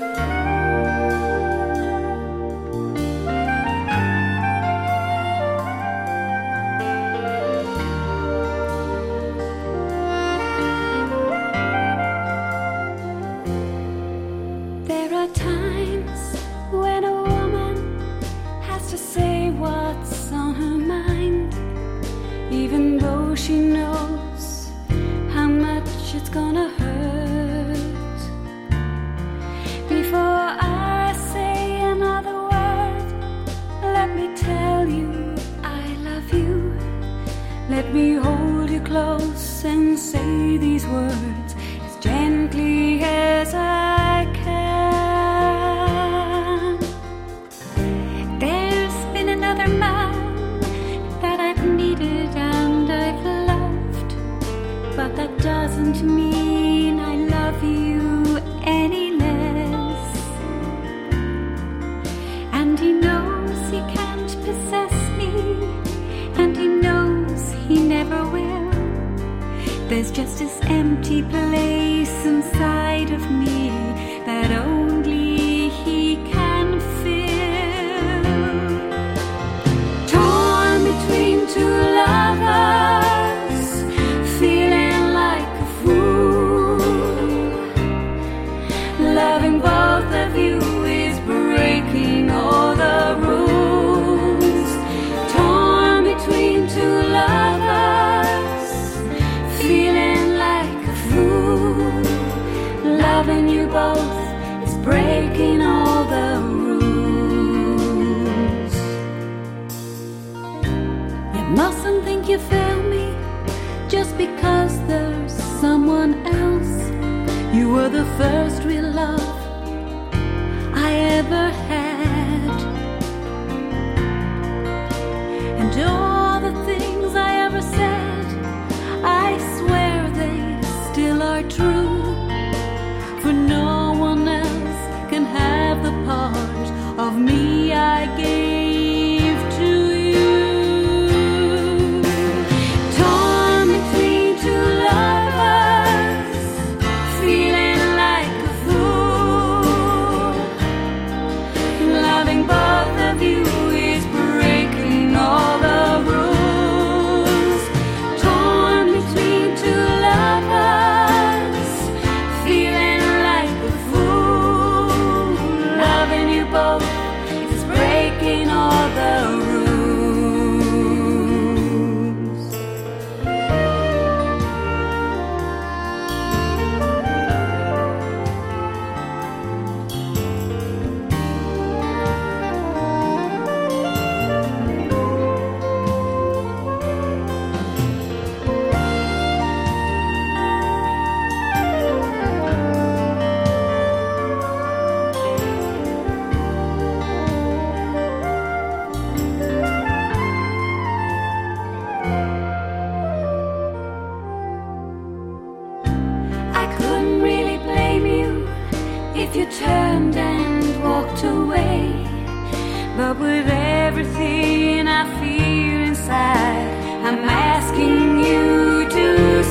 There are times when a woman has to say what's on her mind, even though she knows how much it's gonna hurt. Before I say another word, let me tell you I love you. Let me hold you close and say these words as gently as I can. There's been another man that I've needed and I've loved, but that doesn't mean I love you any less. And he knows he can't possess me, and he knows he never will. There's just this empty place inside of me that only he can fill. Torn between two lovers, feeling like a fool. Loving both of you is breaking all the rules. Torn between two lovers, feeling like a fool. Loving you both is breaking all the rules. You mustn't think you failed me just because there's someone else. You were the first real love I ever had, and all the things I ever said, I swear they still are true. For no one else can have the part of me I gave to you. Torn between two lovers, feeling like a fool. Loving both of you is breaking all the rules. Torn between two lovers, feeling like a fool. Loving you both is breaking all the rules. I couldn't really blame you if you turned and walked away, but with everything I feel inside, I'm asking you to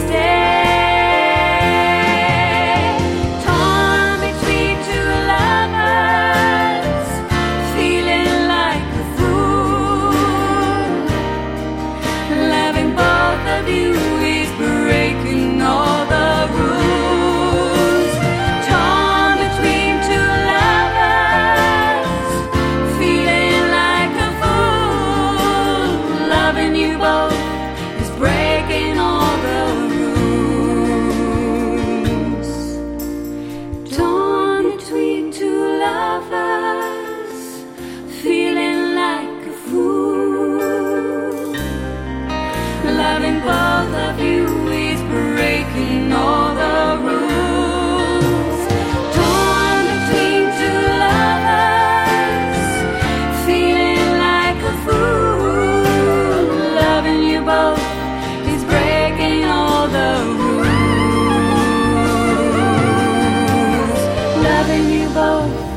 stay. Torn between two lovers, feeling like a fool. Loving both of you is breaking all the rules. Torn between two lovers, feeling like a fool. Loving you both is breaking all the rules. Torn between two lovers, feeling like a fool. Loving both of you is breaking all the rules. Torn between two lovers, feeling like a fool. Loving you both is breaking all the rules. Loving you both